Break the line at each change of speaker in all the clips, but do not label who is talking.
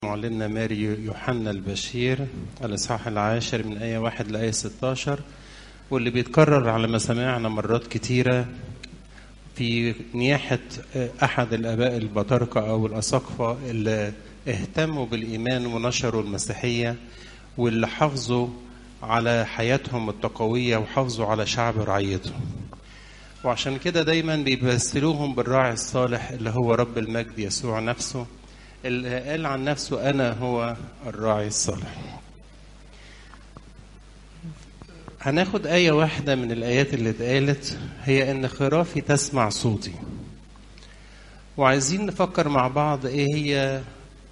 معلمنا ماري يوحنا البشير الإصحاح 10 من آية 1 لآية 16، واللي بيتكرر على مسامعنا مرات كتيرة في نياحة أحد الآباء البطاركة أو الأساقفة اللي اهتموا بالإيمان ونشروا المسيحية واللي حافظوا على حياتهم التقوية وحافظوا على شعب رعيتهم. وعشان كده دايما بيمثلوهم بالراعي الصالح اللي هو رب المجد يسوع نفسه، اللي قال عن نفسه أنا هو الراعي الصالح. هناخد آية واحدة من الآيات اللي اتقالت، هي إن خرافي تسمع صوتي. وعايزين نفكر مع بعض إيه هي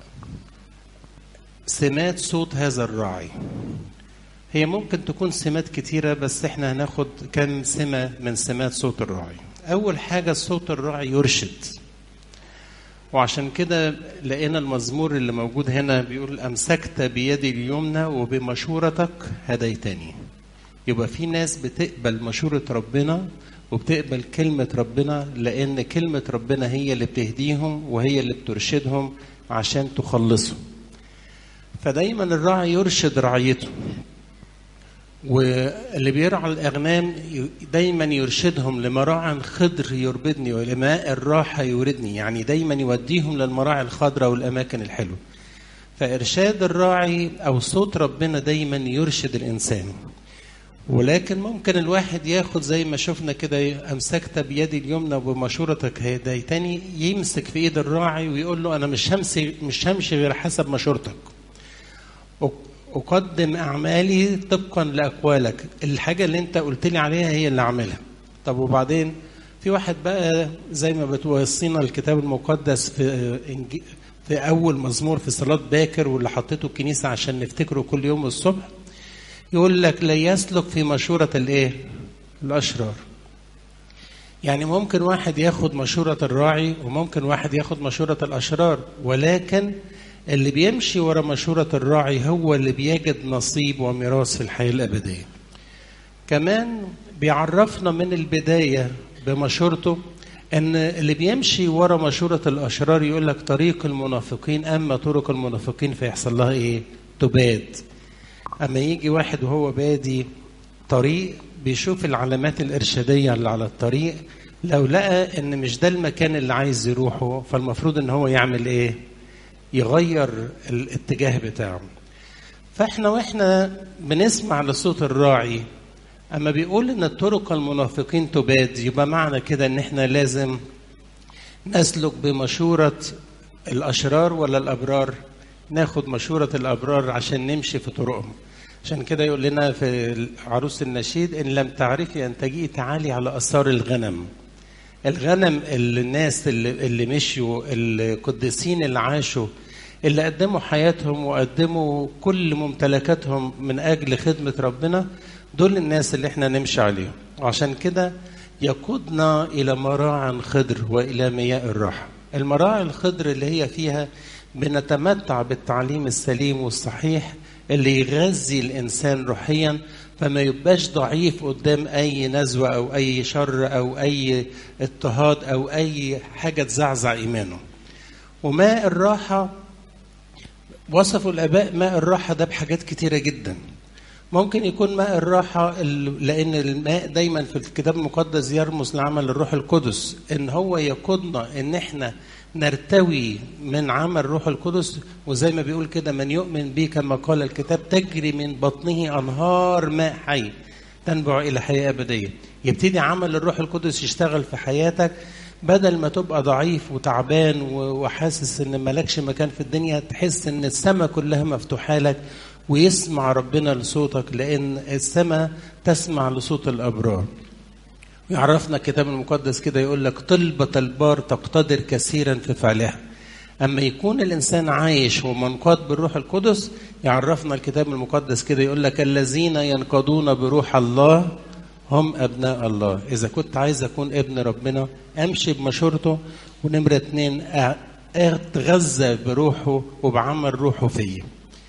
سمات صوت هذا الراعي. هي ممكن تكون سمات كتيرة، بس احنا هناخد كم سمة من سمات صوت الراعي. أول حاجة صوت الراعي يرشد، وعشان كده لقينا المزمور اللي موجود هنا بيقول أمسكت بيدي اليمنى وبمشورتك هديتني. يبقى في ناس بتقبل مشورة ربنا وبتقبل كلمة ربنا، لأن كلمة ربنا هي اللي بتهديهم وهي اللي بترشدهم عشان تخلصهم. فدايما الراعي يرشد رعيته، واللي بيرعى الأغنام دايما يرشدهم لمراعٍ خضر يربدني ولماء الراحة يوردني، يعني دايما يوديهم للمراعي الخضراء والأماكن الحلوة. فإرشاد الراعي أو صوت ربنا دايما يرشد الإنسان. ولكن ممكن الواحد ياخد زي ما شفنا كده أمسكت بيدي اليمنى وبمشورتك هديتني، يمسك في إيد الراعي ويقول له أنا مش همشي غير حسب مشورتك، أقدم أعمالي طبقا لأقوالك، الحاجة اللي أنت قلت لي عليها هي اللي أعملها. طب وبعدين في واحد بقى زي ما بتوصينا الكتاب المقدس في أول مزمور في صلاة باكر واللي حطيته الكنيسة عشان نفتكره كل يوم الصبح، يقول لك لا يسلك في مشورة الأشرار. يعني ممكن واحد ياخد مشورة الراعي وممكن واحد ياخد مشورة الأشرار، ولكن اللي بيمشي ورا مشورة الراعي هو اللي بيجد نصيب وميراث في الحياة الأبدية. كمان بيعرفنا من البداية بمشورته أن اللي بيمشي ورا مشورة الأشرار يقول لك طريق المنافقين، أما طرق المنافقين فيحصل لها إيه؟ تباد. أما يجي واحد وهو بادي طريق بيشوف العلامات الإرشادية اللي على الطريق، لو لقى أن مش ده المكان اللي عايز يروحه فالمفروض أن هو يعمل إيه؟ يغير الاتجاه بتاعه. فاحنا بنسمع لصوت الراعي اما بيقول ان طرق المنافقين تباد، يبقى معنى كده ان احنا لازم نسلك بمشورة الاشرار ولا الابرار؟ ناخد مشورة الابرار عشان نمشي في طرقهم. عشان كده يقول لنا في عروس النشيد ان لم تعرفي ان تجيئي تعالي على اثار الغنم. الغنم الناس اللي مشيوا، القديسين اللي عاشوا، اللي قدموا حياتهم وقدموا كل ممتلكاتهم من أجل خدمة ربنا، دول الناس اللي احنا نمشي عليهم. وعشان كده يقودنا إلى مراعٍ خضر وإلى مياه الراحة. المراعي الخضر اللي هي فيها بنتمتع بالتعليم السليم والصحيح اللي يغذي الإنسان روحيا، فما يبقاش ضعيف قدام أي نزوة أو أي شر أو أي اضطهاد أو أي حاجة تزعزع إيمانه. وماء الراحة وصفوا الآباء ماء الراحة ده بحاجات كتيرة جدا. ممكن يكون ماء الراحة لأن الماء دايما في الكتاب المقدس يرمز لعمل الروح القدس، إن هو يقودنا إن إحنا نرتوي من عمل الروح القدس. وزي ما بيقول كده من يؤمن بي كما قال الكتاب تجري من بطنه أنهار ماء حي تنبع إلى حياة أبدية. يبتدي عمل الروح القدس يشتغل في حياتك، بدل ما تبقى ضعيف وتعبان وحاسس إن مالكش مكان في الدنيا، تحس إن السماء كلها مفتوحة لك ويسمع ربنا لصوتك، لأن السماء تسمع لصوت الأبرار. يعرفنا الكتاب المقدس كده يقول لك طلبة البار تقتدر كثيرا في فعلها. أما يكون الإنسان عايش ومنقاد بالروح القدس، يعرفنا الكتاب المقدس كده يقول لك الذين ينقضون بروح الله هم أبناء الله. إذا كنت عايز أكون ابن ربنا أمشي بمشورته، ونمرة 2 أتغذى بروحه وبعمل روحه فيه.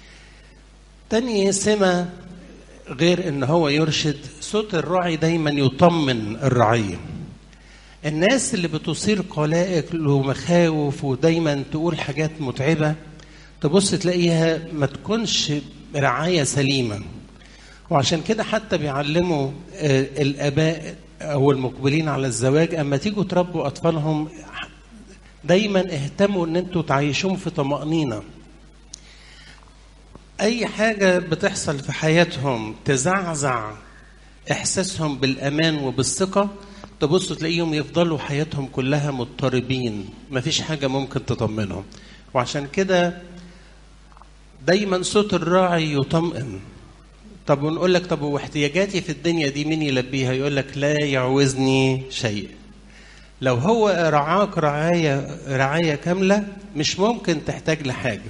تاني سمة غير إن هو يرشد، صوت الراعي دايما يطمن الرعية. الناس اللي بتصير قلائق ومخاوف ودايما تقول حاجات متعبة، تبص تلاقيها ما تكونش رعاية سليمة. وعشان كده حتى بيعلموا الآباء أو المقبلين على الزواج أما تيجوا تربوا أطفالهم دايما اهتموا ان انتوا تعيشوهم في طمأنينة. اي حاجة بتحصل في حياتهم تزعزع احساسهم بالامان وبالثقة، تبصوا تلاقيهم يفضلوا حياتهم كلها مضطربين، مفيش حاجة ممكن تطمنهم. وعشان كده دايما صوت الراعي يطمئن. طب ونقول لك طب واحتياجاتي في الدنيا دي مين يلبيها؟ يقول لك لا يعوزني شيء. لو هو رعاك رعاية كاملة مش ممكن تحتاج لحاجة.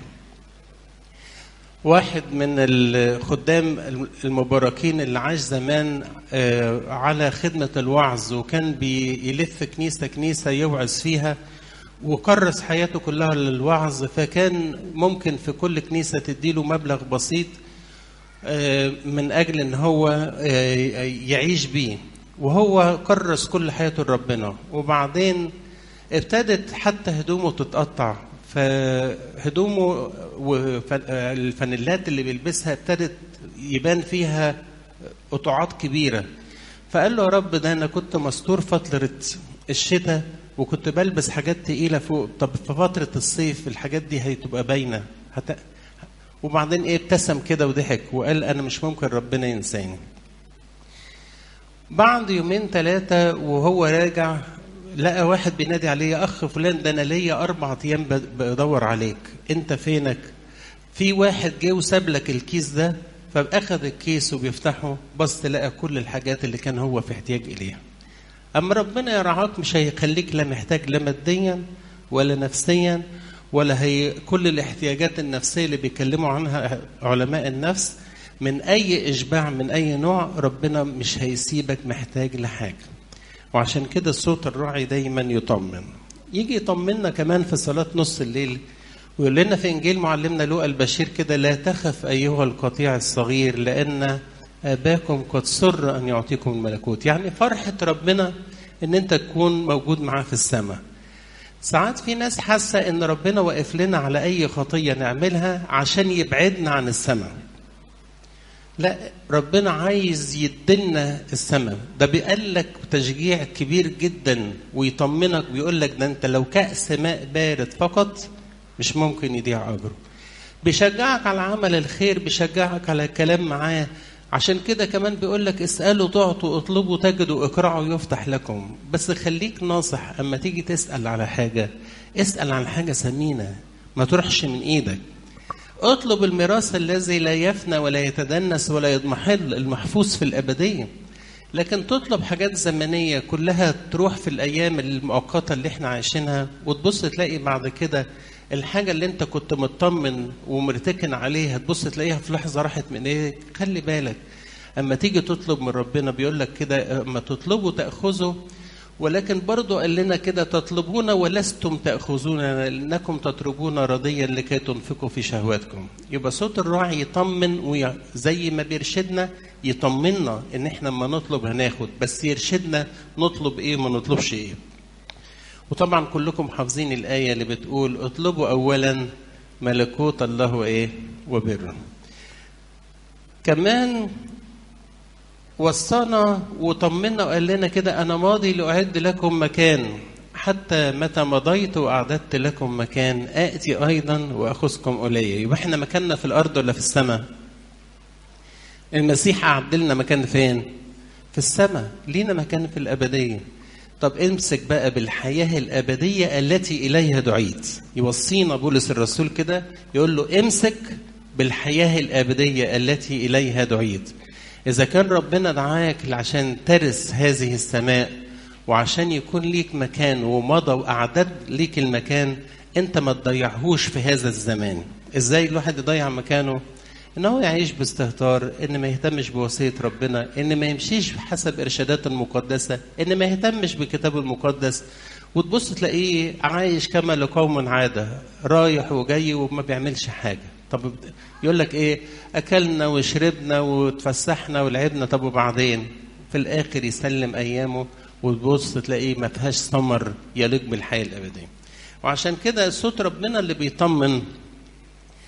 واحد من الخدام المباركين اللي عاش زمان على خدمة الوعظ، وكان بيلف كنيسة كنيسة يوعظ فيها، وكرس حياته كلها للوعظ، فكان ممكن في كل كنيسة تديله مبلغ بسيط من أجل أن هو يعيش بيه، وهو كرس كل حياته لربنا. وبعدين ابتدت حتى هدومه تتقطع، فهدومه والفانيلات اللي بيلبسها ابتدت يبان فيها قطعات كبيرة. فقال له يا رب ده أنا كنت مستور فترة الشتاء وكنت بلبس حاجات تقيلة فوق، طب في فترة الصيف الحاجات دي هتبقى باينة. وبعدين ابتسم كده وضحك وقال أنا مش ممكن ربنا ينساني. بعد يومين 3 وهو راجع لقى واحد بينادي عليه يا أخ فلان، ده أنا ليا 4 أيام بدور عليك، أنت فينك؟ في واحد جه وساب لك الكيس ده. فأخذ الكيس وبيفتحه، بص لقى كل الحاجات اللي كان هو في احتياج إليها. أما ربنا يرعاك مش هيخليك لا محتاج لا ماديا ولا نفسيا، ولا هي كل الاحتياجات النفسية اللي بيكلموا عنها علماء النفس من أي إشباع من أي نوع، ربنا مش هيسيبك محتاج لحاجة. وعشان كده صوت الراعي دايما يطمن. يجي يطمننا كمان في صلاة نص الليل ويقول لنا في إنجيل معلمنا لوقا البشير كده لا تخف أيها القطيع الصغير لأن آباكم قد سر أن يعطيكم الملكوت. يعني فرحة ربنا إن أنت تكون موجود معاه في السماء. ساعات في ناس حاسة إن ربنا واقف لنا على أي خطية نعملها عشان يبعدنا عن السماء. لا، ربنا عايز يدلنا السماء. ده بيقول لك تشجيع كبير جدا ويطمنك ويقول لك ده انت لو كأس ماء بارد فقط مش ممكن يضيع أجره. بيشجعك على عمل الخير، بيشجعك على الكلام معاه. عشان كده كمان بيقول لك اسألوا تعطوا، اطلبوا تجدوا، اقرعوا يفتح لكم. بس خليك ناصح اما تيجي تسأل على حاجة، اسأل عن حاجة ثمينة ما تروحش من ايدك. اطلب الميراث الذي لا يفنى ولا يتدنس ولا يضمحل، المحفوظ في الأبدية. لكن تطلب حاجات زمنية كلها تروح في الأيام المؤقتة اللي احنا عايشينها، وتبص تلاقي بعد كده الحاجة اللي انت كنت مطمن ومرتكن عليها تبص تلاقيها في لحظة راحت من ايه. خلي بالك اما تيجي تطلب من ربنا بيقول لك كده اما تطلبوا تأخذوا، ولكن برضو قال لنا كده تطلبون ولستم تأخذون لأنكم تطلبون رضيا لكي تنفقوا في شهواتكم. يبقى صوت الراعي يطمن، وزي ما بيرشدنا يطمننا ان احنا لما نطلب هناخد، بس يرشدنا نطلب ايه ما نطلبش ايه. وطبعا كلكم حافظين الآية اللي بتقول اطلبوا أولا ملكوت الله وايه وبره. كمان وصانا وطمنا وقال لنا كده أنا ماضي لأعد لكم مكان، حتى متى مضيت وأعددت لكم مكان آتي أيضا وأخذكم إلي. يبقى احنا مكاننا في الأرض ولا في السماء؟ المسيح أعد لنا مكان فين؟ في السماء، لينا مكان في الأبدية. طب امسك بقى بالحياة الأبدية التي إليها دعيت. يوصينا بولس الرسول كده يقول له امسك بالحياة الأبدية التي إليها دعيت. إذا كان ربنا دعاك عشان ترث هذه السماء وعشان يكون ليك مكان ومضى وأعدد ليك المكان، أنت ما تضيعهوش في هذا الزمان. إزاي الواحد يضيع مكانه؟ إنه يعيش باستهتار، إن ما يهتمش بوصية ربنا، إن ما يمشيش حسب إرشادات المقدسة، إن ما يهتمش بالكتاب المقدس. وتبص تلاقيه عايش كما لقوم عادة، رايح وجاي وما بيعملش حاجة. طب يقول لك ايه؟ اكلنا وشربنا وتفسحنا ولعبنا، طب وبعدين في الاخر يسلم ايامه وتبص تلاقيه ما فيهاش ثمر يليق بالحياه الابديه. وعشان كده صوت ربنا اللي بيطمن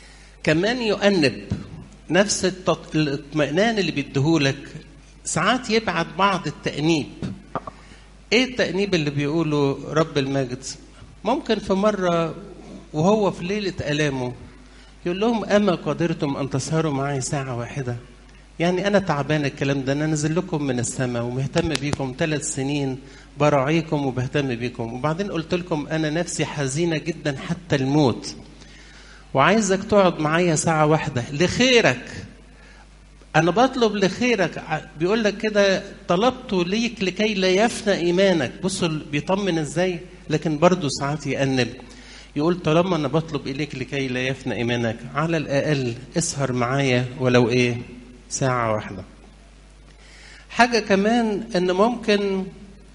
كمان يؤنب نفس الاطمئنان اللي بيديهولك. ساعات يبعت بعض التأنيب. ايه التأنيب اللي بيقوله رب المجد؟ ممكن في مرة وهو في ليلة آلامه يقول لهم أما قدرتم أن تسهروا معي ساعة واحدة؟ يعني أنا تعبان الكلام ده، أنا نزل لكم من السماء ومهتم بيكم 3 سنين، براعيكم وبهتم بيكم، وبعدين قلت لكم أنا نفسي حزينة جدا حتى الموت، وعايزك تقعد معايا ساعة واحدة لخيرك. أنا بطلب لخيرك. بيقول لك كده طلبت ليك لكي لا يفنى إيمانك. بصوا بيطمن إزاي، لكن برضو ساعات يأنب. يقول طالما أنا بطلب إليك لكي لا يفنى إيمانك، على الأقل اسهر معايا ولو إيه ساعة واحدة. حاجة كمان إن ممكن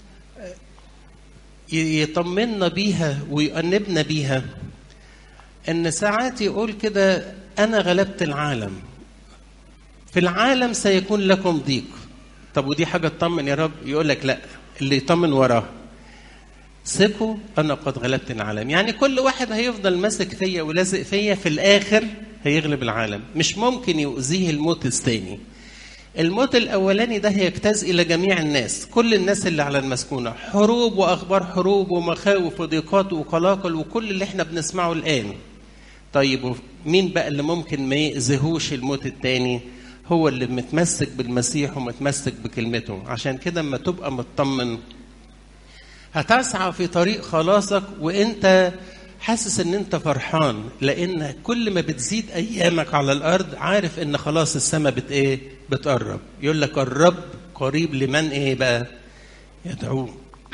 يطمنا بيها ويؤنبنا بيها، إن ساعات يقول كده أنا غلبت العالم، في العالم سيكون لكم ضيق. طب ودي حاجة تطمن يا رب؟ يقول لك لا، اللي يطمن وراه ثقوا أنا قد غلبت العالم. يعني كل واحد هيفضل ماسك فيا ولازق فيا، في الآخر هيغلب العالم. مش ممكن يؤذيه الموت الثاني. الموت الأولاني ده هيجتاز إلى جميع الناس، كل الناس اللي على المسكونة، حروب وأخبار حروب ومخاوف وضيقات وقلاقل وكل اللي احنا بنسمعه الآن. طيب مين بقى اللي ممكن ما يأذيهوش الموت الثاني؟ هو اللي متمسك بالمسيح ومتمسك بكلمته. عشان كده اما تبقى مطمن هتسعى في طريق خلاصك وانت حاسس ان انت فرحان، لان كل ما بتزيد ايامك على الارض عارف ان خلاص السماء بتقرب. يقول لك الرب قريب لمن ايه بقى يدعوه.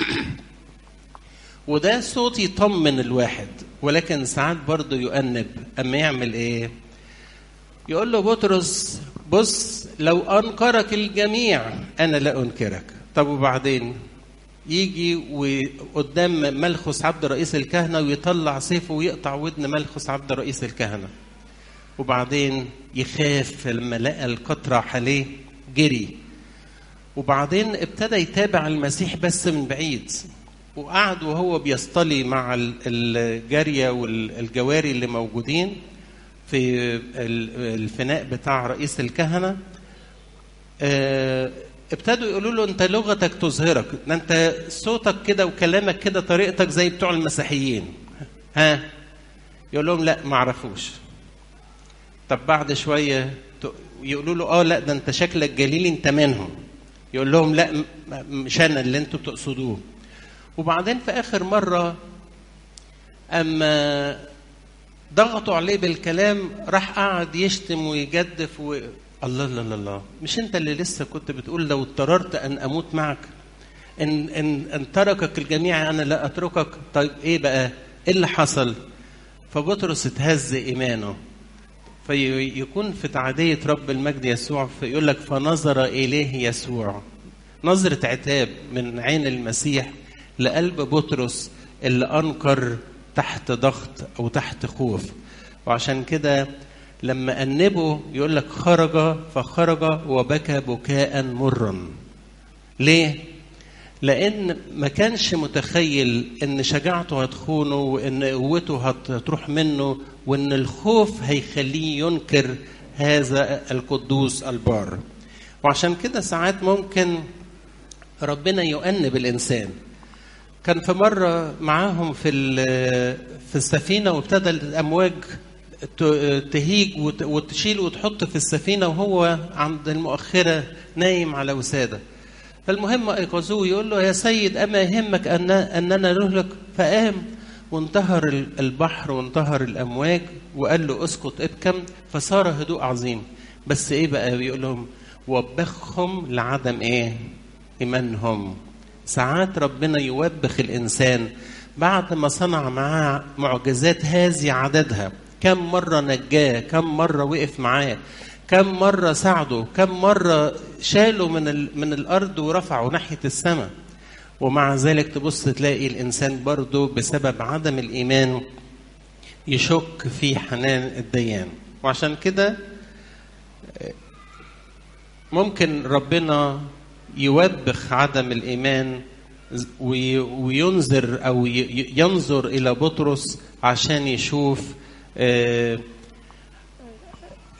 وده صوت يطمن الواحد، ولكن ساعات برضه يؤنب. اما يعمل ايه؟ يقول له بطرس بص لو انكرك الجميع انا لا انكرك. طب وبعدين يجي وقدام ملخص عبد رئيس الكهنة ويطلع سيفه ويقطع ودن ملخص عبد رئيس الكهنة، وبعدين يخاف لما لقى القطرة عليه جري، وبعدين ابتدى يتابع المسيح بس من بعيد، وقعد وهو بيصطلي مع الجارية والجواري اللي موجودين في الفناء بتاع رئيس الكهنة. ابتدوا يقولوا له انت لغتك تظهرك، انت صوتك كده وكلامك كده طريقتك زي بتوع المسيحيين. يقول لهم لا ما عرفوش. طب بعد شويه يقولوا له لا ده انت شكلك جليلي انت منهم. يقول لهم لا مش انا اللي انتوا تقصدوه. وبعدين في اخر مره اما ضغطوا عليه بالكلام راح قعد يشتم ويجدف الله الله الله، مش انت اللي لسه كنت بتقول لو اضطررت ان اموت معك، ان تركك الجميع انا لا اتركك؟ طيب ايه بقى ايه اللي حصل؟ فبطرس اتهز ايمانه. فيكون في تعدية رب المجد يسوع فيقول لك فنظر اليه يسوع، نظرة عتاب من عين المسيح لقلب بطرس اللي انكر تحت ضغط او تحت خوف. وعشان كده لما أنبه يقول لك خرج فخرج وبكى بكاء مرا. ليه؟ لأن ما كانش متخيل إن شجاعته هتخونه وإن قوته هتروح منه وإن الخوف هيخليه ينكر هذا القدوس البار. وعشان كده ساعات ممكن ربنا يؤنب الإنسان. كان في مرة معاهم في السفينة وابتدى الأمواج تهيج وتشيل وتحط في السفينة وهو عند المؤخرة نايم على وسادة. فالمهم أيقظوه يقول له يا سيد أما يهمك أننا نهلك؟ فقام وانتهر البحر وانتهر الأمواج وقال له اسكت ابكم، فصار هدوء عظيم. بس إيه بقى بيقول لهم وبخهم لعدم إيه إيمانهم. ساعات ربنا يوبخ الإنسان بعد ما صنع معاه معجزات هذه عددها. كم مرة نجاه، كم مرة وقف معاه، كم مرة ساعده، كم مرة شاله من الأرض ورفعه ناحية السماء. ومع ذلك تبص تلاقي الإنسان برضه بسبب عدم الإيمان يشك في حنان الديان. وعشان كده ممكن ربنا يوبخ عدم الإيمان وينذر أو ينظر إلى بطرس عشان يشوف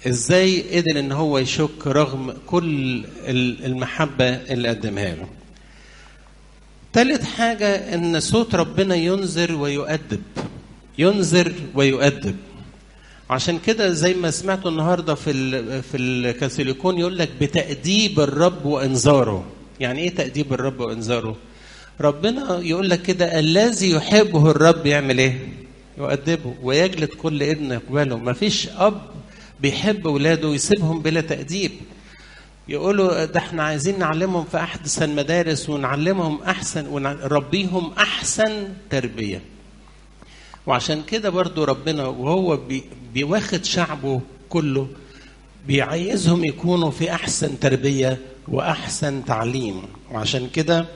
ازاي قدر ان هو يشك رغم كل المحبة اللي قدمها له. ثالث حاجة ان صوت ربنا ينذر ويؤدب، ينذر ويؤدب. عشان كده زي ما سمعتوا النهارده في الكاثوليكون يقول لك بتأديب الرب وانذاره. يعني ايه تأديب الرب وانذاره؟ ربنا يقول لك كده الذي يحبه الرب يعمل ايه؟ يؤدبه ويجلد كل ابن يقبله. ما فيش اب بيحب اولاده ويسيبهم بلا تأديب. يقولوا ده احنا عايزين نعلمهم في احسن المدارس ونعلمهم احسن ونربيهم احسن تربيه. وعشان كده برضو ربنا وهو بيواخد شعبه كله بيعايزهم يكونوا في احسن تربيه واحسن تعليم. وعشان كده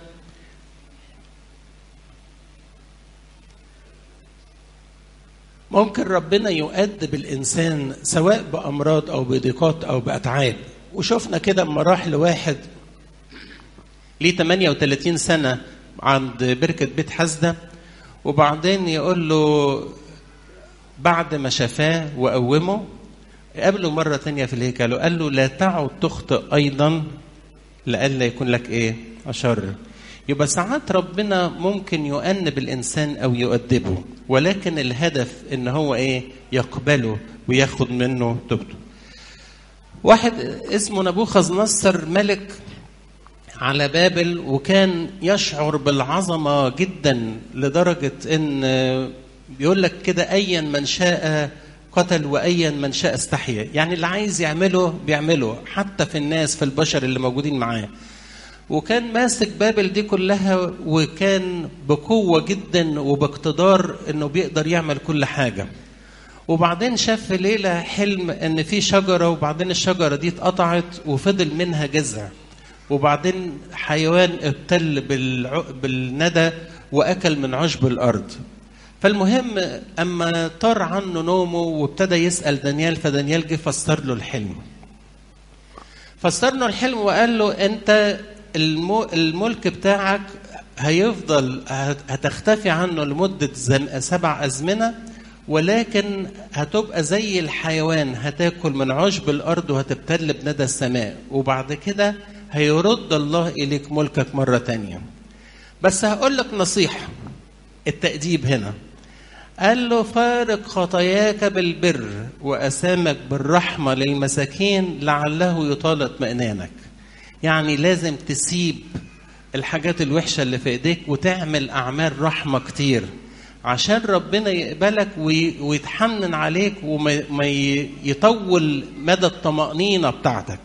ممكن ربنا يؤدب الانسان سواء بامراض او بضيقات او باتعاب. وشفنا كده لما راح لواحد ليه 38 سنة عند بركة بيت حسدة، وبعدين يقول له بعد ما شفاه وقومه قابله مرة تانية في الهيكل وقال له لا تعد تخطئ أيضا لألا يكون لك إيه؟ أشر. يبقى ساعات ربنا ممكن يؤنب الإنسان أو يؤدبه، ولكن الهدف إن هو إيه؟ يقبله وياخد منه توبته. واحد اسمه نبوخذ نصر ملك على بابل، وكان يشعر بالعظمة جدا لدرجة ان بيقول لك كده ايا من شاء قتل وايا من شاء استحيا. يعني اللي عايز يعمله بيعمله حتى في الناس في البشر اللي موجودين معاه. وكان ماسك بابل دي كلها وكان بقوة جدا وباقتدار انه بيقدر يعمل كل حاجة. وبعدين شاف في ليلة حلم ان في شجرة وبعدين الشجرة دي اتقطعت وفضل منها جذع، وبعدين حيوان ابتل بالندى واكل من عشب الارض. فالمهم اما طار عنه نومه وابتدى يسأل دانيال، فدانيال جه فسر له الحلم. فسر له الحلم وقال له انت الملك بتاعك هيفضل هتختفي عنه لمدة 7 أزمنة، ولكن هتبقى زي الحيوان هتاكل من عشب الأرض وهتبتل بندى السماء، وبعد كده هيرد الله إليك ملكك مرة تانية. بس هقول لك نصيحة، التأديب هنا قال له فارق خطاياك بالبر وأسامك بالرحمة للمساكين لعله يطال اطمئنانك. يعني لازم تسيب الحاجات الوحشة اللي في ايديك وتعمل أعمال رحمة كتير عشان ربنا يقبلك ويتحنن عليك وما يطول مدى الطمأنينة بتاعتك.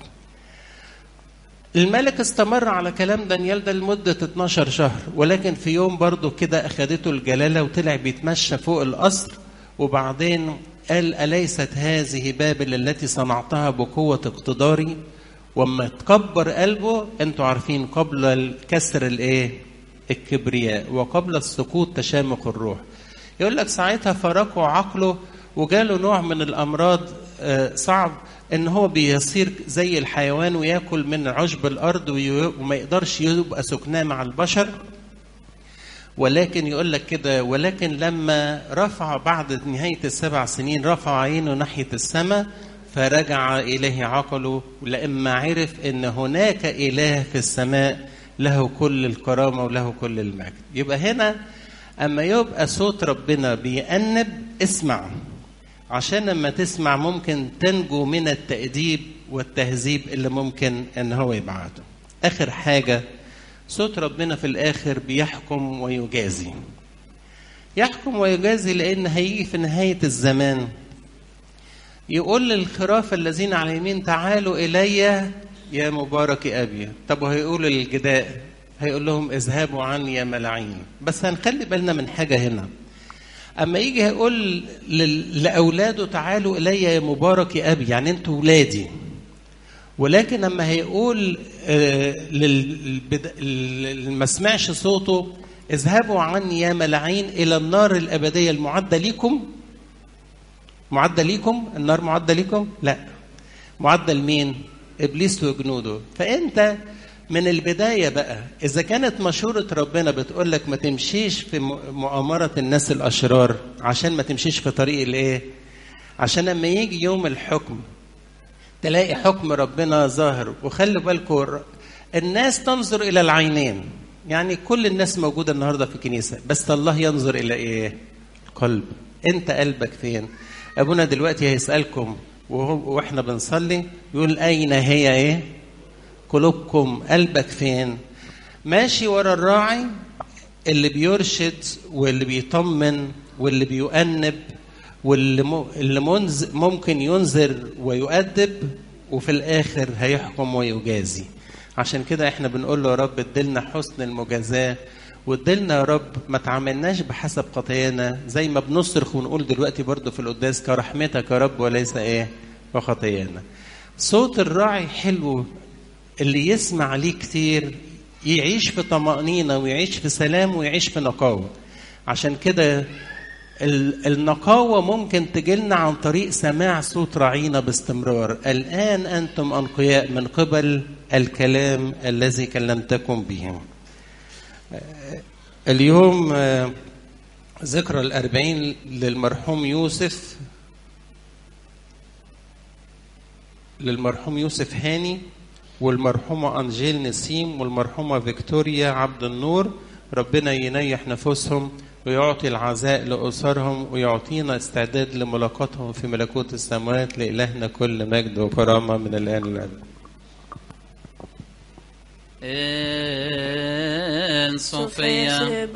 الملك استمر على كلام دانيال ده لمدة 12 شهر، ولكن في يوم برضو كده أخدته الجلالة وطلع بيتمشى فوق القصر، وبعدين قال أليست هذه بابل التي صنعتها بقوة اقتداري؟ وما تكبر قلبه، انتوا عارفين قبل الكسر الايه؟ الكبرياء، وقبل السقوط تشامخ الروح. يقول لك ساعتها فرقوا عقله وجاله نوع من الأمراض صعب، ان هو بيصير زي الحيوان وياكل من عشب الارض وما يقدرش يبقى سكناه مع البشر. ولكن يقول لك كده ولكن لما رفع بعد نهاية 7 سنين رفع عينه ناحية السماء فرجع إليه عقله، لما عرف ان هناك إله في السماء له كل الكرامة وله كل المجد. يبقى هنا اما يبقى صوت ربنا بيأنب اسمع، عشان لما تسمع ممكن تنجو من التأديب والتهذيب اللي ممكن ان هو يبعته. اخر حاجة صوت ربنا في الاخر بيحكم ويجازي. يحكم ويجازي لان هيجي في نهاية الزمان يقول للخراف الذين على اليمين تعالوا الي يا مبارك ابي. طب وهيقول للجداء هيقول لهم اذهبوا عني يا ملاعين. بس هنخلي بالنا من حاجة هنا، اما يجي هيقول لاولاده تعالوا الي يا مبارك ابي يعني انتوا ولادي، ولكن اما هيقول ما سمعش صوته اذهبوا عني يا ملاعين الى النار الابديه المعده ليكم. معده ليكم النار معده ليكم؟ لا، معده لمين؟ ابليس وجنوده. فانت من البداية بقى إذا كانت مشورة ربنا بتقول لك ما تمشيش في مؤامرة الناس الأشرار، عشان ما تمشيش في طريق الإيه؟ عشان لما يجي يوم الحكم تلاقي حكم ربنا ظاهر. وخلوا بالكم الناس تنظر إلى العينين، يعني كل الناس موجودة النهاردة في الكنيسة، بس الله ينظر إلى إيه؟ القلب. أنت قلبك فين؟ أبونا دلوقتي هيسألكم وإحنا بنصلي يقول أين هي إيه؟ قلوبكم. قلبك فين؟ ماشي ورا الراعي اللي بيرشد واللي بيطمن واللي بيؤنب واللي ممكن ينذر ويؤدب، وفي الآخر هيحكم ويجازي. عشان كده احنا بنقول له يا رب ادلنا حسن المجازاة، وادلنا يا رب ما تعاملناش بحسب خطايانا، زي ما بنصرخ ونقول دلوقتي برضو في القداس كرحمتك يا رب وليس ايه وخطايانا. صوت الراعي حلو، اللي يسمع ليه كتير يعيش في طمأنينة ويعيش في سلام ويعيش في نقاوة. عشان كده النقاوة ممكن تجيلنا عن طريق سماع صوت راعينا باستمرار. الآن أنتم أنقياء من قبل الكلام الذي كلمتكم به. اليوم ذكرى 40 للمرحوم يوسف هاني، والمرحومة أنجيل نسيم، والمرحومة فيكتوريا عبد النور. ربنا ينيح نفوسهم ويعطي العزاء لأسرهم ويعطينا استعداد لملاقاتهم في ملكوت السماوات. لإلهنا كل مجد وكرامة من الآن للأبد.